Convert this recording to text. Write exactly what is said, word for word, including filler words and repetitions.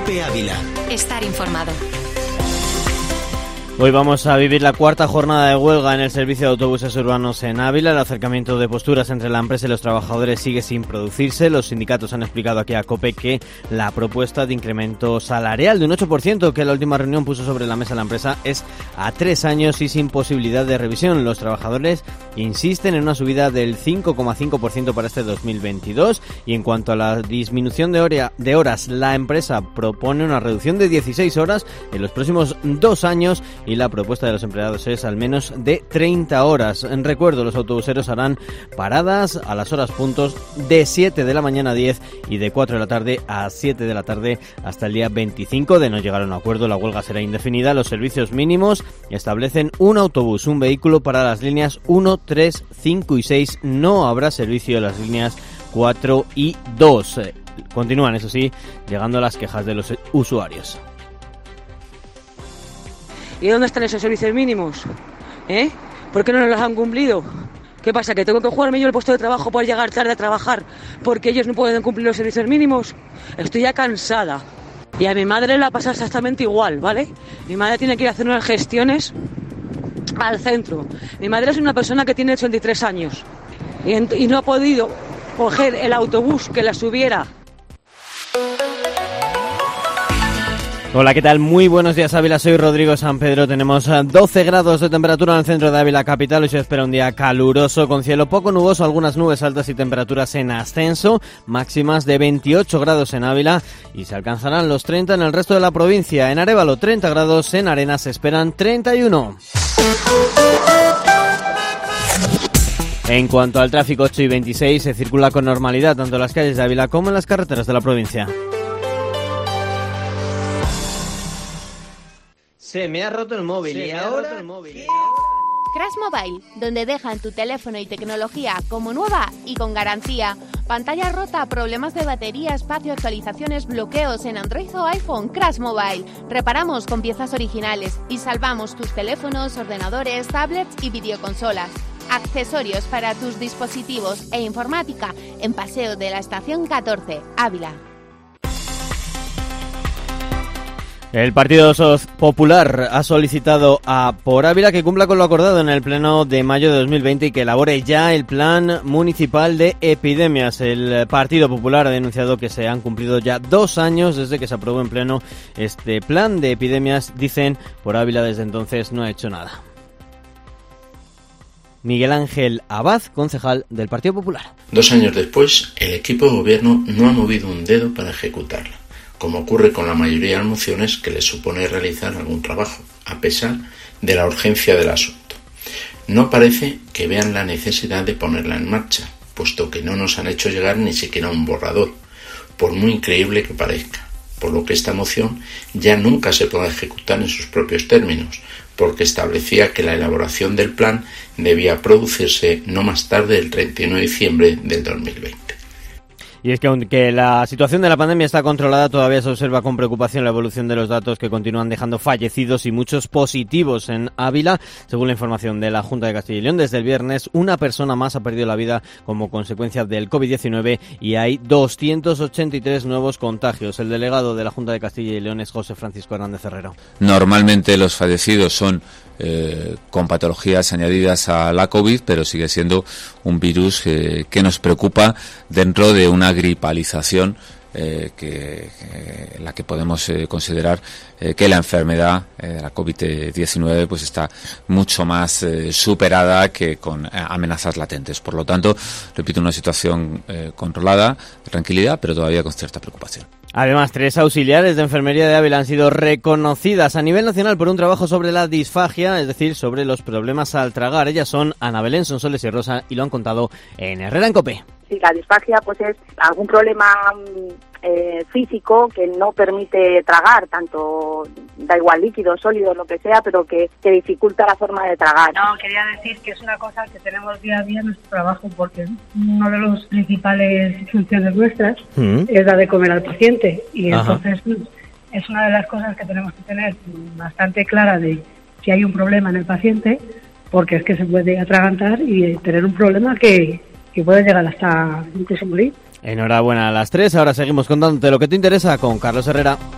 COPE Ávila. Estar informado. Hoy vamos a vivir la cuarta jornada de huelga en el servicio de autobuses urbanos en Ávila. El acercamiento de posturas entre la empresa y los trabajadores sigue sin producirse. Los sindicatos han explicado aquí a COPE que la propuesta de incremento salarial de un ocho por ciento que la última reunión puso sobre la mesa la empresa es a tres años y sin posibilidad de revisión. Los trabajadores insisten en una subida del cinco coma cinco por ciento para este dos mil veintidós. Y en cuanto a la disminución de, hora, de horas, la empresa propone una reducción de dieciséis horas en los próximos dos años. Y la propuesta de los empleados es al menos de treinta horas. En recuerdo, los autobuseros harán paradas a las horas puntos de siete de la mañana a diez y de cuatro de la tarde a siete de la tarde hasta el día veinticinco. De no llegar a un acuerdo, la huelga será indefinida. Los servicios mínimos establecen un autobús, un vehículo para las líneas uno, tres, cinco y seis. No habrá servicio de las líneas cuatro y dos. Continúan, eso sí, llegando las quejas de los usuarios. ¿Y dónde están esos servicios mínimos? ¿Eh? ¿Por qué no nos los han cumplido? ¿Qué pasa? ¿Que tengo que jugarme yo el puesto de trabajo por llegar tarde a trabajar porque ellos no pueden cumplir los servicios mínimos? Estoy ya cansada. Y a mi madre la pasa exactamente igual, ¿vale? Mi madre tiene que ir a hacer unas gestiones al centro. Mi madre es una persona que tiene ochenta y tres años y, ent- y no ha podido coger el autobús que la subiera. Hola, ¿qué tal? Muy buenos días, Ávila. Soy Rodrigo San Pedro. Tenemos doce grados de temperatura en el centro de Ávila capital. Hoy se espera un día caluroso con cielo poco nuboso, algunas nubes altas y temperaturas en ascenso, máximas de veintiocho grados en Ávila y se alcanzarán los treinta en el resto de la provincia. En Arévalo treinta grados, en Arenas se esperan treinta y uno. En cuanto al tráfico, ocho y veintiséis, se circula con normalidad tanto en las calles de Ávila como en las carreteras de la provincia. Se me ha roto el móvil Se y me ha ahora... roto el móvil. Crash Mobile, donde dejan tu teléfono y tecnología como nueva y con garantía. Pantalla rota, problemas de batería, espacio, actualizaciones, bloqueos en Android o iPhone. Crash Mobile. Reparamos con piezas originales y salvamos tus teléfonos, ordenadores, tablets y videoconsolas. Accesorios para tus dispositivos e informática en Paseo de la Estación catorce, Ávila. El Partido Popular ha solicitado a Por Ávila que cumpla con lo acordado en el Pleno de mayo de dos mil veinte y que elabore ya el Plan Municipal de Epidemias. El Partido Popular ha denunciado que se han cumplido ya dos años desde que se aprobó en Pleno este Plan de Epidemias. Dicen, Por Ávila desde entonces no ha hecho nada. Miguel Ángel Abad, concejal del Partido Popular. Dos años después, el equipo de gobierno no ha movido un dedo para ejecutarla, como ocurre con la mayoría de las mociones que les supone realizar algún trabajo, a pesar de la urgencia del asunto. No parece que vean la necesidad de ponerla en marcha, puesto que no nos han hecho llegar ni siquiera un borrador, por muy increíble que parezca, por lo que esta moción ya nunca se podrá ejecutar en sus propios términos, porque establecía que la elaboración del plan debía producirse no más tarde del treinta y uno de diciembre del dos mil veinte. Y es que aunque la situación de la pandemia está controlada, todavía se observa con preocupación la evolución de los datos que continúan dejando fallecidos y muchos positivos en Ávila. Según la información de la Junta de Castilla y León, desde el viernes una persona más ha perdido la vida como consecuencia del covid diecinueve y hay doscientos ochenta y tres nuevos contagios. El delegado de la Junta de Castilla y León es José Francisco Hernández Herrero. Normalmente los fallecidos son Eh, con patologías añadidas a la COVID, pero sigue siendo un virus eh, que nos preocupa dentro de una gripalización eh, que, que la que podemos eh, considerar eh, que la enfermedad de eh, la covid diecinueve pues está mucho más eh, superada que con eh, amenazas latentes. Por lo tanto, repito, una situación eh, controlada, tranquilidad, pero todavía con cierta preocupación. Además, tres auxiliares de enfermería de Ávila han sido reconocidas a nivel nacional por un trabajo sobre la disfagia, es decir, sobre los problemas al tragar. Ellas son Ana Belén, Sonsoles y Rosa y lo han contado en Herrera en COPE. Sí, la disfagia pues es algún problema eh, físico que no permite tragar, tanto da igual líquido, sólido, lo que sea, pero que, que dificulta la forma de tragar. No, quería decir que es una cosa que tenemos día a día en nuestro trabajo, porque uno de los principales funciones nuestras mm. es la de comer al paciente, y Ajá. entonces es una de las cosas que tenemos que tener bastante clara de si hay un problema en el paciente, porque es que se puede atragantar y tener un problema que, que puede llegar hasta incluso morir. Enhorabuena a las tres, ahora seguimos contándote lo que te interesa con Carlos Herrera.